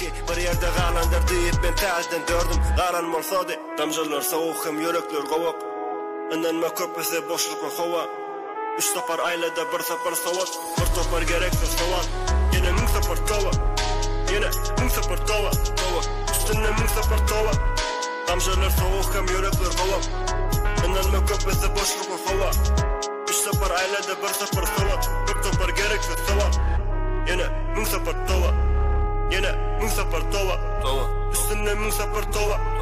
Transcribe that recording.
ki bir yerde galandır deyip ben täzeden dördüm galan bolsady damjalar soğuk hem yürekler gowak inanma köpese boşlukma hova üç safar aylada bir safar sowat bir safar gerekli sowat yine min safar tova yine min safar tova üstüne min safar tova damjalar soğuk hem yürekler gowak inanma köpese boşlukma hova üç safar aylada bir safar sowat bir safar gerekli sowat yine min safar tova yine min safar tova üstüne min safar tova